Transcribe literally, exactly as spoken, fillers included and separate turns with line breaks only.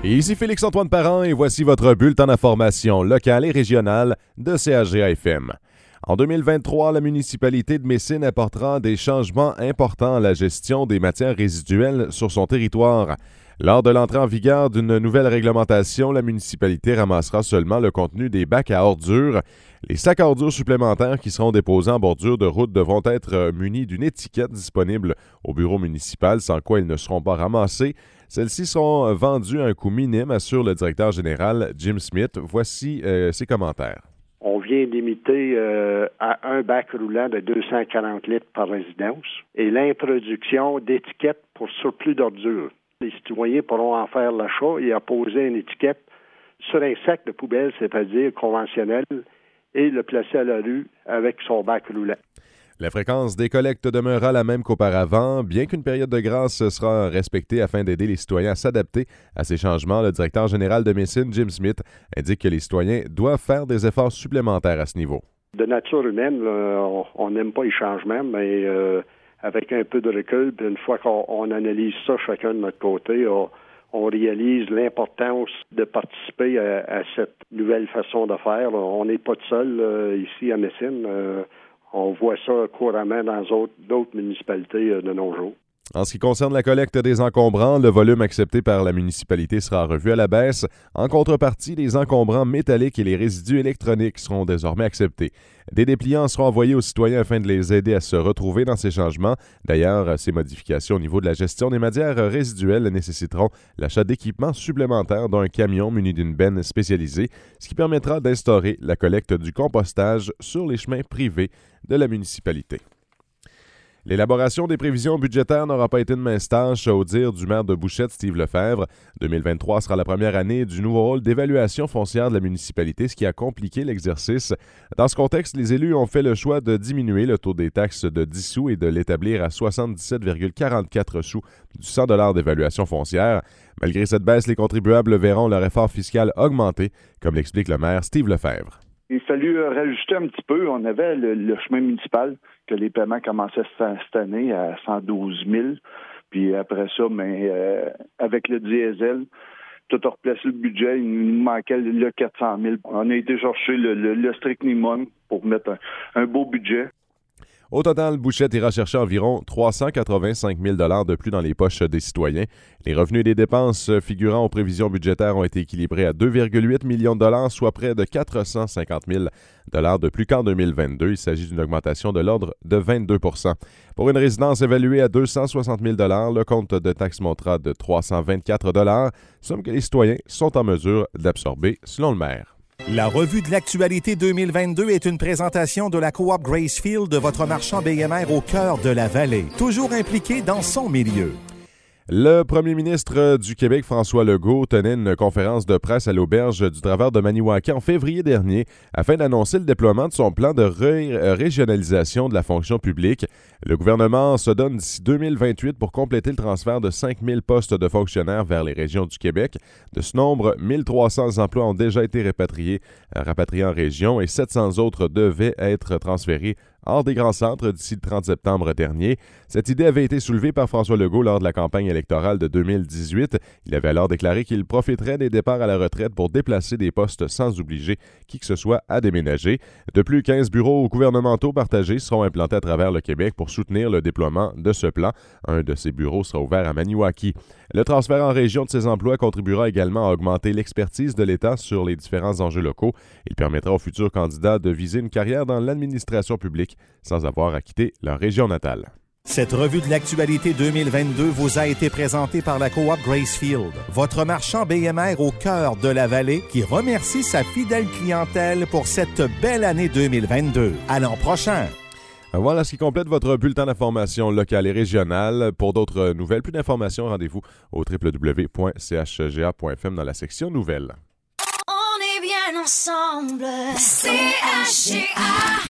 Ici Félix-Antoine Parent et voici votre bulletin d'information locale et régionale de C H G A F M. En deux mille vingt-trois, la municipalité de Messine apportera des changements importants à la gestion des matières résiduelles sur son territoire. Lors de l'entrée en vigueur d'une nouvelle réglementation, la municipalité ramassera seulement le contenu des bacs à ordures. Les sacs à ordures supplémentaires qui seront déposés en bordure de route devront être munis d'une étiquette disponible au bureau municipal, sans quoi ils ne seront pas ramassés. Celles-ci seront vendues à un coût minime, assure le directeur général Jim Smith. Voici euh, ses commentaires.
On vient limiter euh, à un bac roulant de deux cent quarante litres par résidence et l'introduction d'étiquettes pour surplus d'ordures. Les citoyens pourront en faire l'achat et apposer une étiquette sur un sac de poubelle, c'est-à-dire conventionnel, et le placer à la rue avec son bac roulant.
La fréquence des collectes demeurera la même qu'auparavant, bien qu'une période de grâce sera respectée afin d'aider les citoyens à s'adapter à ces changements. Le directeur général de Messine, Jim Smith, indique que les citoyens doivent faire des efforts supplémentaires à ce niveau.
De nature humaine, là, on n'aime pas les changements, mais euh, avec un peu de recul, puis une fois qu'on on analyse ça chacun de notre côté, on, on réalise l'importance de participer à, à cette nouvelle façon de faire. On n'est pas tout seul euh, ici à Messine. Euh, On voit ça couramment dans d'autres, d'autres municipalités de nos jours.
En ce qui concerne la collecte des encombrants, le volume accepté par la municipalité sera revu à la baisse. En contrepartie, les encombrants métalliques et les résidus électroniques seront désormais acceptés. Des dépliants seront envoyés aux citoyens afin de les aider à se retrouver dans ces changements. D'ailleurs, ces modifications au niveau de la gestion des matières résiduelles nécessiteront l'achat d'équipements supplémentaires d'un camion muni d'une benne spécialisée, ce qui permettra d'instaurer la collecte du compostage sur les chemins privés de la municipalité. L'élaboration des prévisions budgétaires n'aura pas été une mince tâche, au dire du maire de Bouchette, Steve Lefebvre. deux mille vingt-trois sera la première année du nouveau rôle d'évaluation foncière de la municipalité, ce qui a compliqué l'exercice. Dans ce contexte, les élus ont fait le choix de diminuer le taux des taxes de dix sous et de l'établir à soixante-dix-sept virgule quarante-quatre sous du cent dollars d'évaluation foncière. Malgré cette baisse, les contribuables verront leur effort fiscal augmenter, comme l'explique le maire Steve Lefebvre.
Il a fallu rajuster un petit peu. On avait le, le chemin municipal, que les paiements commençaient cette année à cent douze mille. Puis après ça, mais euh, avec le diesel, tout a replacé le budget. Il nous manquait le quatre cent mille. On a été chercher le, le, le strict minimum pour mettre un, un beau budget.
Au total, Bouchette ira chercher environ trois cent quatre-vingt-cinq mille dollars de plus dans les poches des citoyens. Les revenus et les dépenses figurant aux prévisions budgétaires ont été équilibrés à deux virgule huit millions de dollars, soit près de quatre cent cinquante mille dollars de plus qu'en deux mille vingt-deux. Il s'agit d'une augmentation de l'ordre de vingt-deux pour cent. Pour une résidence évaluée à deux cent soixante mille dollars, le compte de taxes montera de trois cent vingt-quatre dollars, somme que les citoyens sont en mesure d'absorber, selon le maire.
La revue de l'actualité deux mille vingt-deux est une présentation de la coop Gracefield, de votre marchand B M R au cœur de la vallée, toujours impliqué dans son milieu.
Le premier ministre du Québec, François Legault, tenait une conférence de presse à l'auberge du Travers de Maniwaki en février dernier afin d'annoncer le déploiement de son plan de ré- régionalisation de la fonction publique. Le gouvernement se donne d'ici deux mille vingt-huit pour compléter le transfert de cinq mille postes de fonctionnaires vers les régions du Québec. De ce nombre, mille trois cents emplois ont déjà été répatriés, rapatriés en région et sept cents autres devaient être transférés hors des grands centres d'ici le trente septembre dernier. Cette idée avait été soulevée par François Legault lors de la campagne électorale de deux mille dix-huit. Il avait alors déclaré qu'il profiterait des départs à la retraite pour déplacer des postes sans obliger qui que ce soit à déménager. De plus, quinze bureaux gouvernementaux partagés seront implantés à travers le Québec pour soutenir le déploiement de ce plan. Un de ces bureaux sera ouvert à Maniwaki. Le transfert en région de ces emplois contribuera également à augmenter l'expertise de l'État sur les différents enjeux locaux. Il permettra aux futurs candidats de viser une carrière dans l'administration publique sans avoir à quitter leur région natale.
Cette revue de l'actualité deux mille vingt-deux vous a été présentée par la coop Gracefield, votre marchand B M R au cœur de la vallée qui remercie sa fidèle clientèle pour cette belle année deux mille vingt-deux. À l'an prochain!
Voilà ce qui complète votre bulletin d'information locale et régionale. Pour d'autres nouvelles, plus d'informations, rendez-vous au w w w point c h g a point f m dans la section nouvelles.
On est bien ensemble, C H G A.